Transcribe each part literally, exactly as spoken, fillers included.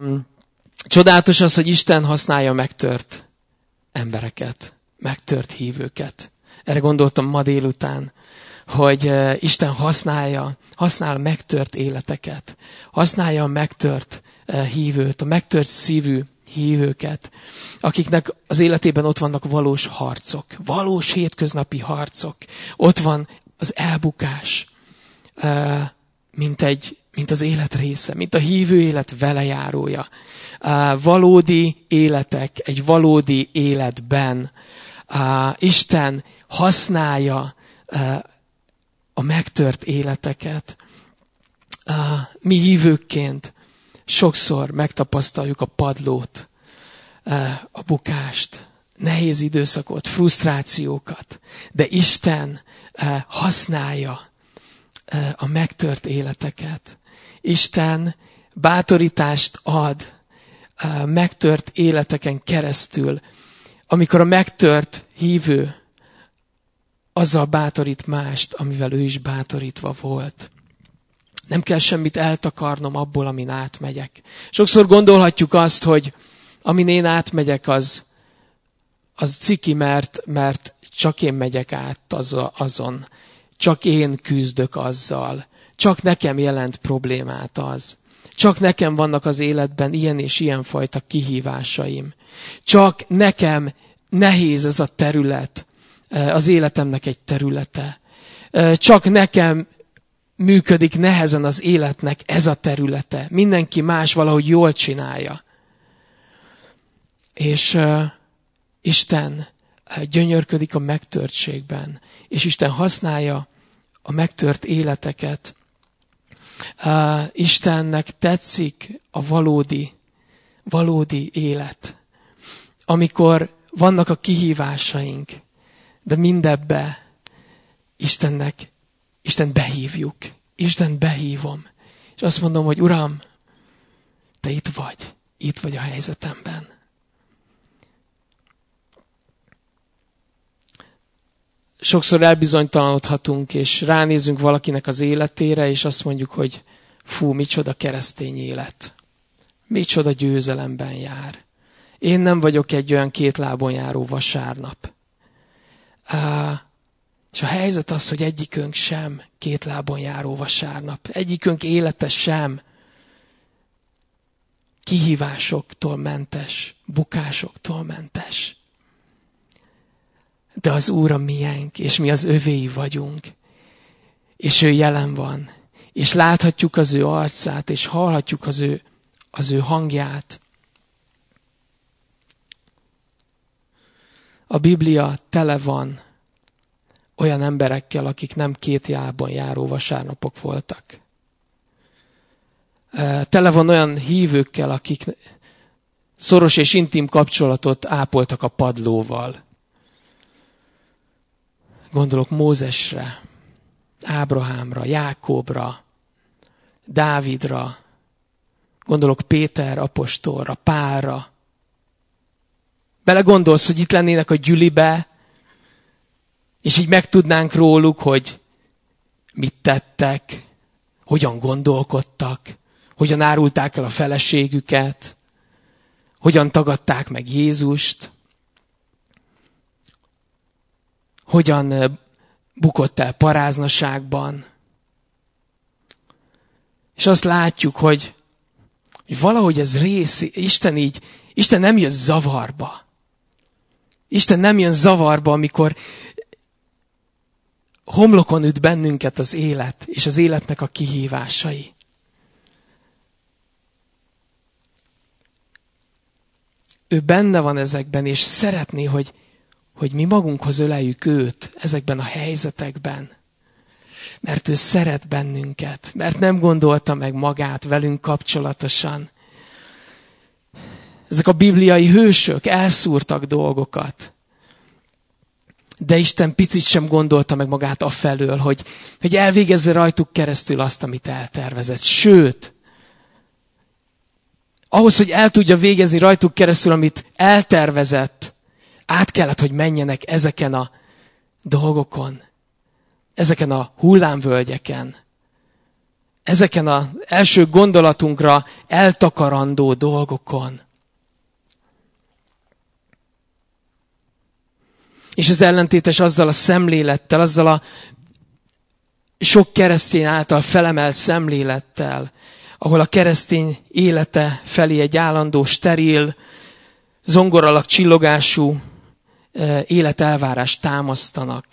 Csodálatos az, hogy Isten használja megtört embereket, megtört hívőket. Erre gondoltam ma délután, hogy Isten használja, használ megtört életeket, használja a megtört hívőt, a megtört szívű hívőket, akiknek az életében ott vannak valós harcok, valós hétköznapi harcok. Ott van az elbukás, mint, egy, mint az élet része, mint a hívő élet velejárója. Valódi életek, egy valódi életben Isten használja a megtört életeket. Mi hívőkként sokszor megtapasztaljuk a padlót, a bukást, nehéz időszakot, frusztrációkat, de Isten használja a megtört életeket. Isten bátorítást ad megtört életeken keresztül, amikor a megtört hívő azzal bátorít mást, amivel ő is bátorítva volt. Nem kell semmit eltakarnom abból, amin átmegyek. Sokszor gondolhatjuk azt, hogy amin én átmegyek, az, az ciki, mert, mert csak én megyek át azon. Csak én küzdök azzal. Csak nekem jelent problémát az. Csak nekem vannak az életben ilyen és ilyen fajta kihívásaim. Csak nekem nehéz ez a terület, az életemnek egy területe. Csak nekem működik nehezen az életnek ez a területe. Mindenki más valahogy jól csinálja. És uh, Isten uh, gyönyörködik a megtörtségben. És Isten használja a megtört életeket. Uh, Istennek tetszik a valódi, valódi élet. Amikor vannak a kihívásaink, de mindebbe Istennek Isten behívjuk. Isten behívom. És azt mondom, hogy Uram, Te itt vagy. Itt vagy a helyzetemben. Sokszor elbizonytalanodhatunk, és ránézünk valakinek az életére, és azt mondjuk, hogy fú, micsoda keresztény élet. Micsoda győzelemben jár. Én nem vagyok egy olyan két lábon járó vasárnap. Uh, És a helyzet az, hogy egyikünk sem két lábon járó vasárnap. Egyikünk élete sem kihívásoktól mentes, bukásoktól mentes. De az Úr a miénk, és mi az övéi vagyunk. És ő jelen van. És láthatjuk az ő arcát, és hallhatjuk az ő, az ő hangját. A Biblia tele van olyan emberekkel, akik nem két lábon járó vasárnapok voltak. Tele van olyan hívőkkel, akik szoros és intim kapcsolatot ápoltak a padlóval. Gondolok Mózesre, Ábrahámra, Jákóbra, Dávidra, gondolok Péter apostolra, Pálra. Belegondolsz, hogy itt lennének a gyülibe, és így megtudnánk róluk, hogy mit tettek, hogyan gondolkodtak, hogyan árulták el a feleségüket, hogyan tagadták meg Jézust, hogyan bukott el paráznaságban. És azt látjuk, hogy, hogy valahogy ez rész, Isten így, Isten nem jön zavarba. Isten nem jön zavarba, amikor homlokon üt bennünket az élet, és az életnek a kihívásai. Ő benne van ezekben, és szeretné, hogy, hogy mi magunkhoz öleljük őt ezekben a helyzetekben. Mert ő szeret bennünket, mert nem gondolta meg magát velünk kapcsolatosan. Ezek a bibliai hősök elszúrtak dolgokat. De Isten picit sem gondolta meg magát afelől, hogy, hogy elvégezze rajtuk keresztül azt, amit eltervezett. Sőt, ahhoz, hogy el tudja végezni rajtuk keresztül, amit eltervezett, át kellett, hogy menjenek ezeken a dolgokon, ezeken a hullámvölgyeken. ezeken az első gondolatunkra eltakarandó dolgokon. És ez ellentétes azzal a szemlélettel, azzal a sok keresztény által felemelt szemlélettel, ahol a keresztény élete felé egy állandó, steril, zongoralak csillogású életelvárást támasztanak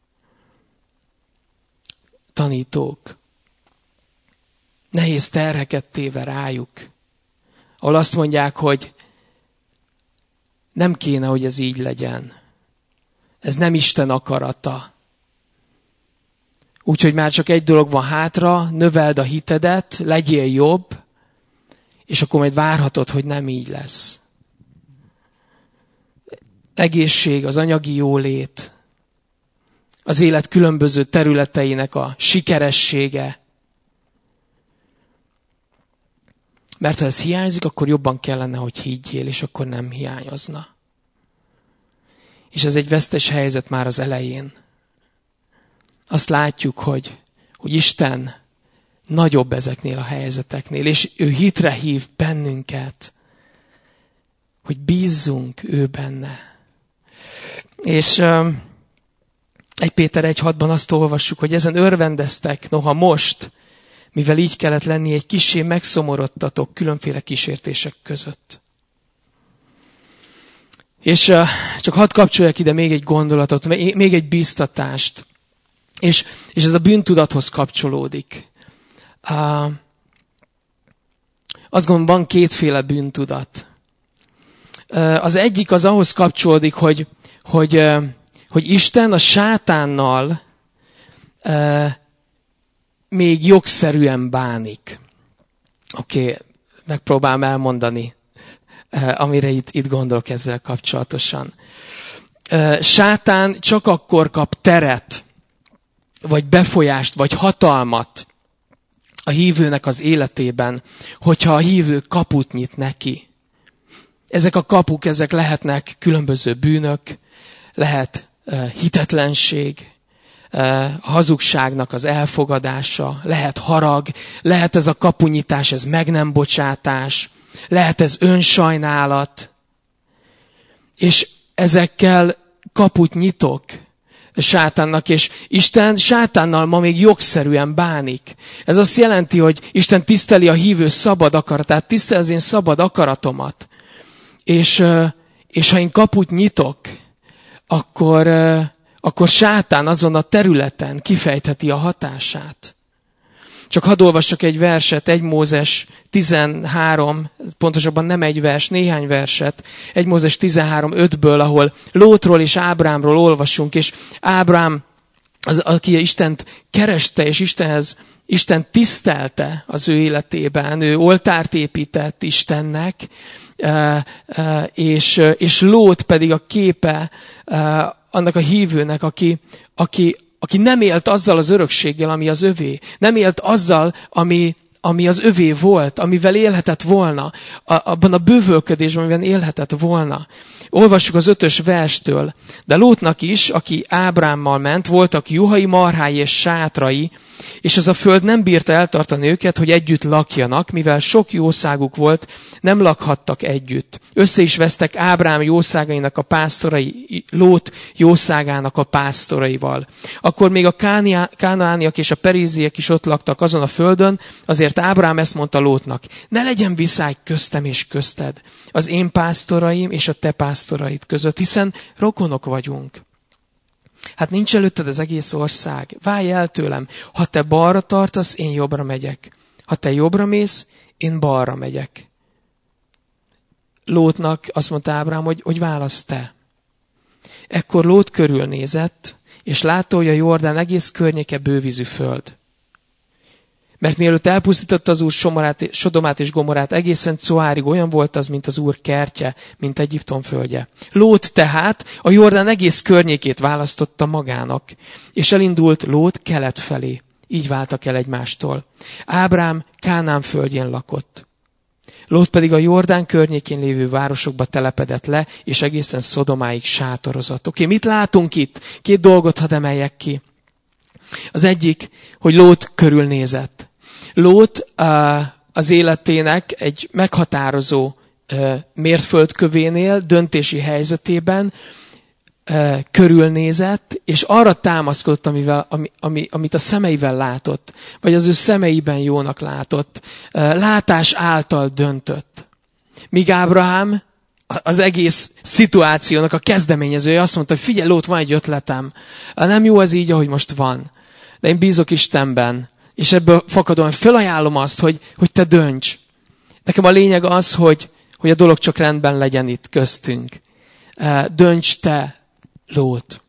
tanítók. Nehéz terheket téve rájuk, ahol azt mondják, hogy nem kéne, hogy ez így legyen. Ez nem Isten akarata. Úgyhogy már csak egy dolog van hátra, növeld a hitedet, legyél jobb, és akkor majd várhatod, hogy nem így lesz. Egészség, az anyagi jólét, az élet különböző területeinek a sikeressége. Mert ha ez hiányzik, akkor jobban kellene, hogy higgyél, és akkor nem hiányozna. És ez egy vesztes helyzet már az elején. Azt látjuk, hogy, hogy Isten nagyobb ezeknél a helyzeteknél, és ő hitre hív bennünket, hogy bízzunk ő benne. És um, egy Péter egy hatban azt olvassuk, hogy ezen örvendeztek, noha most, mivel így kellett lenni, egy kissé megszomorodtatok különféle kísértések között. És uh, csak hadd kapcsoljak ide még egy gondolatot, még egy bíztatást. És, és ez a bűntudathoz kapcsolódik. Uh, azt gondolom, van kétféle bűntudat. Uh, az egyik az ahhoz kapcsolódik, hogy, hogy, uh, hogy Isten a sátánnal uh, még jogszerűen bánik. Oké, okay, megpróbálom elmondani, uh, amire itt, itt gondolok ezzel kapcsolatosan. Uh, sátán csak akkor kap teret, vagy befolyást, vagy hatalmat a hívőnek az életében, hogyha a hívő kaput nyit neki. Ezek a kapuk, ezek lehetnek különböző bűnök, lehet uh, hitetlenség, uh, hazugságnak az elfogadása, lehet harag, lehet ez a kapunyitás, ez meg nem bocsátás, lehet ez önsajnálat, és ezekkel kaput nyitok sátánnak, és Isten sátánnal ma még jogszerűen bánik. Ez azt jelenti, hogy Isten tiszteli a hívő szabad akaratát, tiszteli az én szabad akaratomat. És, és ha én kaput nyitok, akkor, akkor sátán azon a területen kifejtheti a hatását. Csak hadd olvassak egy verset, egy Mózes tizenhárom, pontosabban nem egy vers, néhány verset, egy Mózes tizenhárom ötből, ahol Lótról és Ábrámról olvasunk, és Ábrám, az, aki Istent kereste, és Istenhez, Isten tisztelte az ő életében, ő oltárt épített Istennek, és, és Lót pedig a képe annak a hívőnek, aki, aki aki nem élt azzal az örökséggel, ami az övé. Nem élt azzal, ami, ami az övé volt, amivel élhetett volna. A, abban a bővölködésben, amivel élhetett volna. Olvassuk az ötös verstől. De Lótnak is, aki Ábrámmal ment, voltak juhai, marhái és sátrai, és az a föld nem bírta eltartani őket, hogy együtt lakjanak, mivel sok jószáguk volt, nem lakhattak együtt. Össze is vesztek Ábrám jószágainak a pásztorai, Lót jószágának a pásztoraival. Akkor még a kánaániak és a períziek is ott laktak azon a földön, azért Ábrám ezt mondta Lótnak, ne legyen viszály köztem és közted, az én pásztoraim és a te pásztoraid között, hiszen rokonok vagyunk. Hát nincs előtted az egész ország. Válj el tőlem. Ha te balra tartasz, én jobbra megyek. Ha te jobbra mész, én balra megyek. Lótnak azt mondta Ábrám, hogy, hogy válasz te. Ekkor Lót körülnézett, és látta, hogy a Jordán egész környéke bővízű föld. Mert mielőtt elpusztította az Úr Somorát, Sodomát és Gomorát, egészen Coárig olyan volt az, mint az Úr kertje, mint Egyiptom földje. Lót tehát a Jordán egész környékét választotta magának, és elindult Lót kelet felé. Így váltak el egymástól. Ábrám Kánán földjén lakott. Lót pedig a Jordán környékén lévő városokba telepedett le, és egészen Szodomáig sátorozott. Oké, mit látunk itt? Két dolgot hadd emeljek ki. Az egyik, hogy Lót körülnézett. Lót az életének egy meghatározó mértföldkövénél, döntési helyzetében körülnézett, és arra támaszkodott, amivel, ami, ami, amit a szemeivel látott, vagy az ő szemeiben jónak látott. Látás által döntött. Míg Ábrahám az egész szituációnak a kezdeményezője azt mondta, hogy figyelj, Lót, van egy ötletem. Nem jó ez így, ahogy most van. De én bízok Istenben. És ebből fakadóan felajánlom azt, hogy, hogy te dönts. Nekem a lényeg az, hogy, hogy a dolog csak rendben legyen itt köztünk. Dönts te, Lót.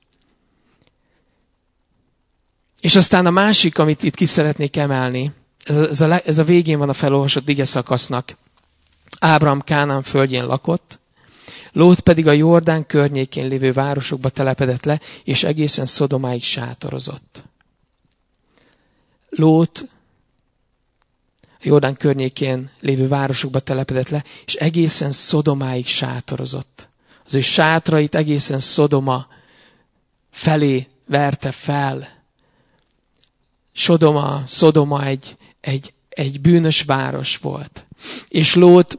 És aztán a másik, amit itt ki szeretnék emelni, ez a, ez a végén van a felolvasott ige szakasznak. Ábrahám Kánaán földjén lakott, Lót pedig a Jordán környékén lévő városokba telepedett le, és egészen Szodomáig sátorozott. Lót a Jordán környékén lévő városokba telepedett le, és egészen Szodomáig sátorozott. Az ő sátrait egészen Szodoma felé verte fel. Sodoma, Szodoma egy, egy, egy bűnös város volt. És Lót,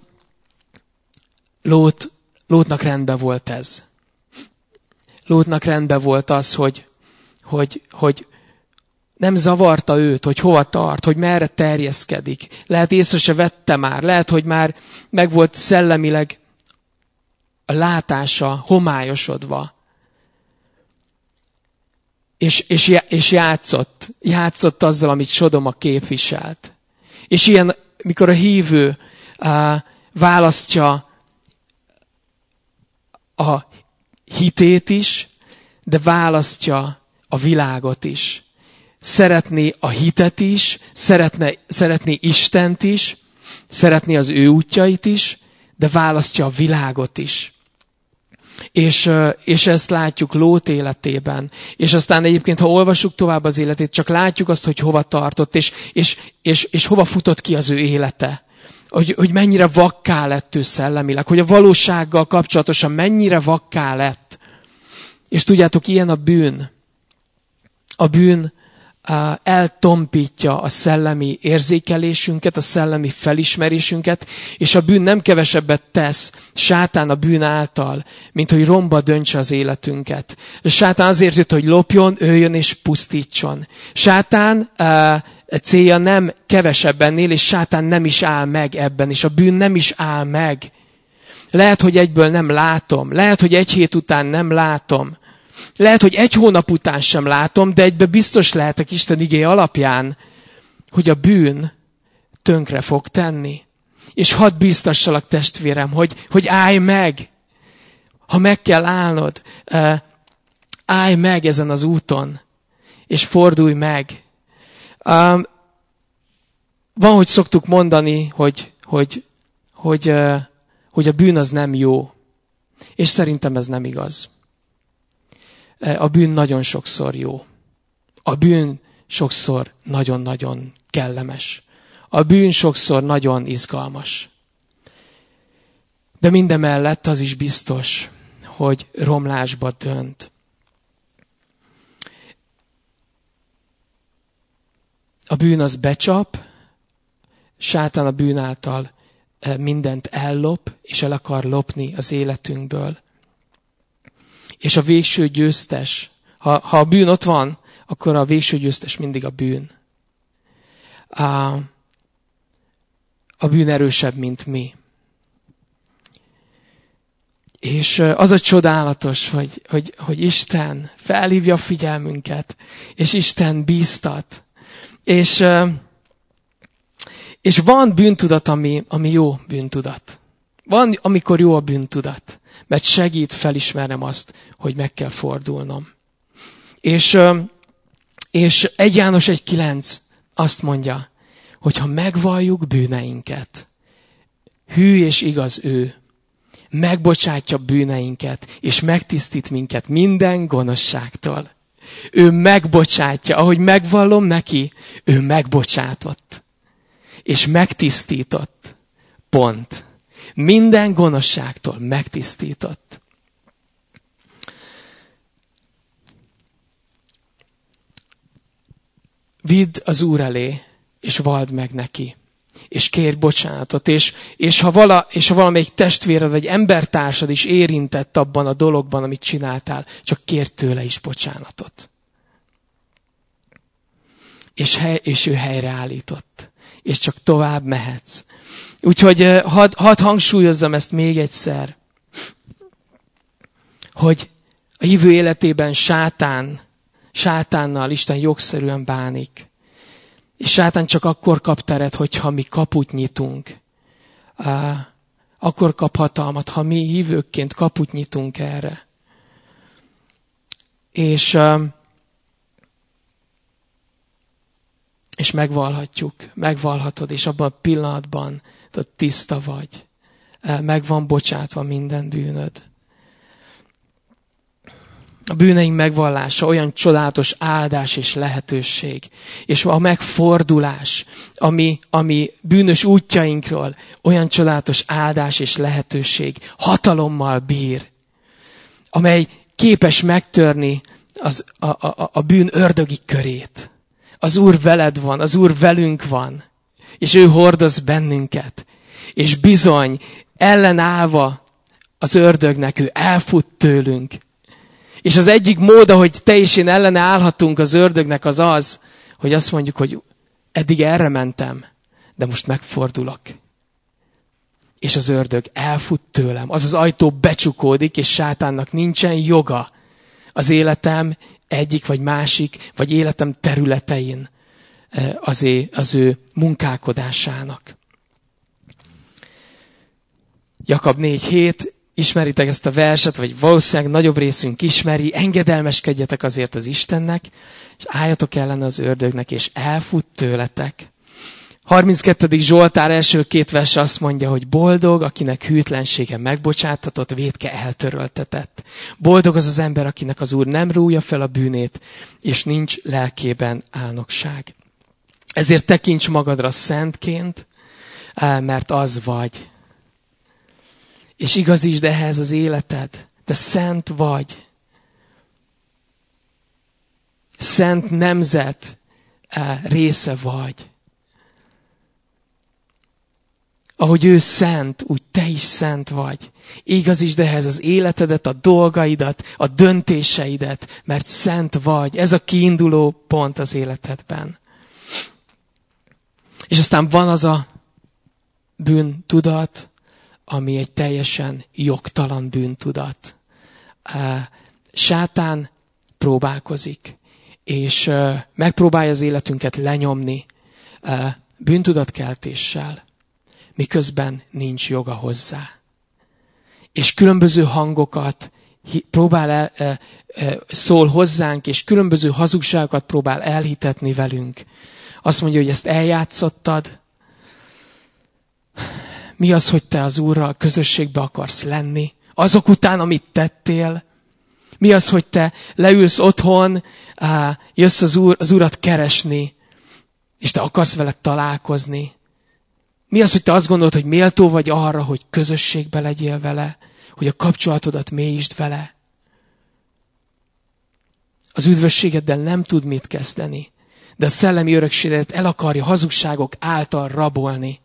Lót, Lótnak rendben volt ez. Lótnak rendben volt az, hogy, hogy, hogy nem zavarta őt, hogy hova tart, hogy merre terjeszkedik. Lehet észre se vette már, lehet, hogy már meg volt szellemileg a látása homályosodva. És, és, és játszott, játszott azzal, amit Sodoma képviselt. És ilyen, mikor a hívő uh, választja a hitét is, de választja a világot is. Szeretné a hitet is, szeretne, szeretné Istent is, szeretné az ő útjait is, de választja a világot is. És, és ezt látjuk Lót életében. És aztán egyébként, ha olvassuk tovább az életét, csak látjuk azt, hogy hova tartott, és, és, és, és hova futott ki az ő élete. Hogy, hogy mennyire vakká lett ő szellemileg, hogy a valósággal kapcsolatosan mennyire vakká lett. És tudjátok, ilyen a bűn. A bűn uh, eltompítja a szellemi érzékelésünket, a szellemi felismerésünket, és a bűn nem kevesebbet tesz sátán a bűn által, mint hogy romba döntse az életünket. Sátán azért jött, hogy lopjon, öljön és pusztítson. Sátán uh, célja nem kevesebb ennél, és sátán nem is áll meg ebben, és a bűn nem is áll meg. Lehet, hogy egyből nem látom, lehet, hogy egy hét után nem látom, lehet, hogy egy hónap után sem látom, de egyben biztos lehetek Isten igéje alapján, hogy a bűn tönkre fog tenni. És hadd biztassalak, testvérem, hogy, hogy állj meg, ha meg kell állnod, állj meg ezen az úton, és fordulj meg. Um, van, hogy szoktuk mondani, hogy, hogy, hogy, uh, hogy a bűn az nem jó. És szerintem ez nem igaz. A bűn nagyon sokszor jó. A bűn sokszor nagyon-nagyon kellemes. A bűn sokszor nagyon izgalmas. De mindemellett az is biztos, hogy romlásba dönt. A bűn az becsap, sátán a bűn által mindent ellop, és el akar lopni az életünkből. És a végső győztes, ha, ha a bűn ott van, akkor a végső győztes mindig a bűn. A, a bűn erősebb, mint mi. És az a csodálatos, hogy, hogy, hogy Isten felhívja a figyelmünket, és Isten bíztat. És, és van bűntudat, ami, ami jó bűntudat. Van, amikor jó a bűntudat, mert segít felismernem azt, hogy meg kell fordulnom. És, és egy János egy kilenc azt mondja, hogy ha megvalljuk bűneinket, hű és igaz ő, megbocsátja bűneinket, és megtisztít minket minden gonoszságtól. Ő megbocsátja, ahogy megvallom neki, ő megbocsátott. És megtisztított. Pont. Minden gonoszságtól megtisztított. Vidd az Úr elé és vald meg neki. És kérj bocsánatot. És, és, ha vala, és ha valamelyik testvéred vagy embertársad is érintett abban a dologban, amit csináltál, csak kérj tőle is bocsánatot. És, hely, és ő helyreállított. És csak tovább mehetsz. Úgyhogy hadd had hangsúlyozzam ezt még egyszer, hogy a hívő életében sátán, sátánnal Isten jogszerűen bánik. És sátán csak akkor kap teret, hogyha mi kaput nyitunk. Akkor kap hatalmat, ha mi hívőkként kaput nyitunk erre. És, és megvalhatjuk, megvalhatod, és abban a pillanatban tudod, tiszta vagy. Meg van bocsátva minden bűnöd. A bűneink megvallása olyan csodálatos áldás és lehetőség. És a megfordulás, ami, ami bűnös útjainkról olyan csodálatos áldás és lehetőség, hatalommal bír, amely képes megtörni az, a, a, a bűn ördögi körét. Az Úr veled van, az Úr velünk van, és ő hordoz bennünket. És bizony, ellenállva az ördögnek, ő elfut tőlünk. És az egyik mód, ahogy te és én ellene állhatunk az ördögnek, az az, hogy azt mondjuk, hogy eddig erre mentem, de most megfordulok. És az ördög elfut tőlem. Az az ajtó becsukódik, és sátánnak nincsen joga az életem egyik vagy másik, vagy életem területein az, é, az ő munkálkodásának. Jakab négy hét, ismeritek ezt a verset, vagy valószínűleg nagyobb részünk ismeri, engedelmeskedjetek azért az Istennek, és álljatok ellen az ördögnek, és elfut tőletek. harminckettedik Zsoltár első két verse azt mondja, hogy boldog, akinek hűtlensége megbocsátatott, vétke eltöröltetett. Boldog az az ember, akinek az Úr nem rújja fel a bűnét, és nincs lelkében álnokság. Ezért tekints magadra szentként, mert az vagy. És igazítsd ehhez az életed. Te szent vagy. Szent nemzet része vagy. Ahogy ő szent, úgy te is szent vagy. Igazítsd ehhez az életedet, a dolgaidat, a döntéseidet, mert szent vagy. Ez a kiinduló pont az életedben. És aztán van az a bűntudat, ami egy teljesen jogtalan bűntudat. Sátán próbálkozik, és megpróbálja az életünket lenyomni bűntudatkeltéssel, miközben nincs joga hozzá. És különböző hangokat próbál el, szól hozzánk, és különböző hazugságokat próbál elhitetni velünk. Azt mondja, hogy ezt eljátszottad. Mi az, hogy te az Úrral közösségbe akarsz lenni? Azok után, amit tettél? Mi az, hogy te leülsz otthon, jössz az, úr, az Urat keresni, és te akarsz vele találkozni? Mi az, hogy te azt gondolod, hogy méltó vagy arra, hogy közösségbe legyél vele, hogy a kapcsolatodat mélyítsd vele? Az üdvösségeddel nem tud mit kezdeni, de a szellemi örökséget el akarja hazugságok által rabolni.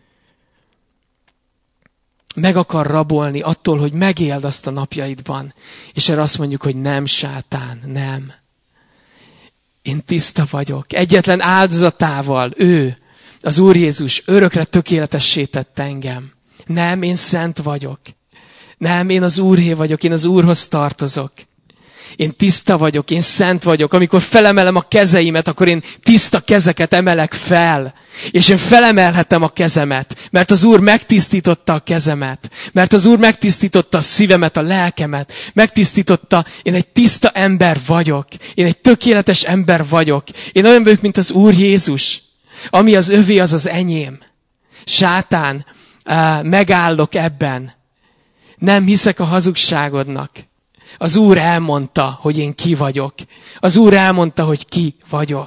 Meg akar rabolni attól, hogy megéld azt a napjaidban. És erre azt mondjuk, hogy nem, sátán, nem. Én tiszta vagyok. Egyetlen áldozatával ő, az Úr Jézus örökre tökéletessé tett engem. Nem, én szent vagyok. Nem, én az Úré vagyok, én az Úrhoz tartozok. Én tiszta vagyok, én szent vagyok. Amikor felemelem a kezeimet, akkor én tiszta kezeket emelek fel. És én felemelhetem a kezemet, mert az Úr megtisztította a kezemet. Mert az Úr megtisztította a szívemet, a lelkemet. Megtisztította, én egy tiszta ember vagyok. Én egy tökéletes ember vagyok. Én olyan vagyok, mint az Úr Jézus. Ami az övé, az az enyém. Sátán, megállok ebben. Nem hiszek a hazugságodnak. Az Úr elmondta, hogy én ki vagyok. Az Úr elmondta, hogy ki vagyok.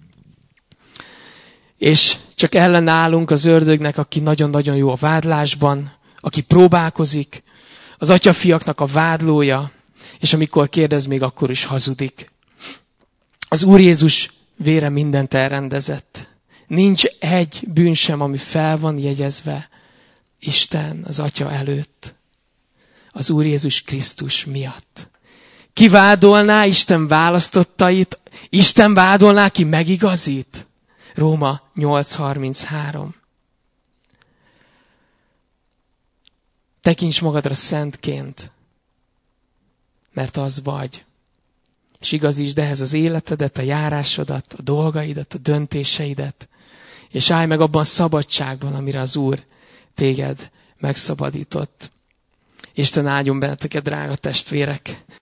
És csak ellenállunk az ördögnek, aki nagyon-nagyon jó a vádlásban, aki próbálkozik, az atyafiaknak a vádlója, és amikor kérdez, még akkor is hazudik. Az Úr Jézus vére mindent elrendezett. Nincs egy bűn sem, ami fel van jegyezve Isten az Atya előtt. Az Úr Jézus Krisztus miatt. Ki vádolná Isten választottait? Isten vádolná, ki megigazít? Róma nyolc harminchárom. Tekints magadra szentként, mert az vagy. És igazítsd ehhez az életedet, a járásodat, a dolgaidat, a döntéseidet, és állj meg abban a szabadságban, amire az Úr téged megszabadított. Isten áldjon benneteket, drága testvérek!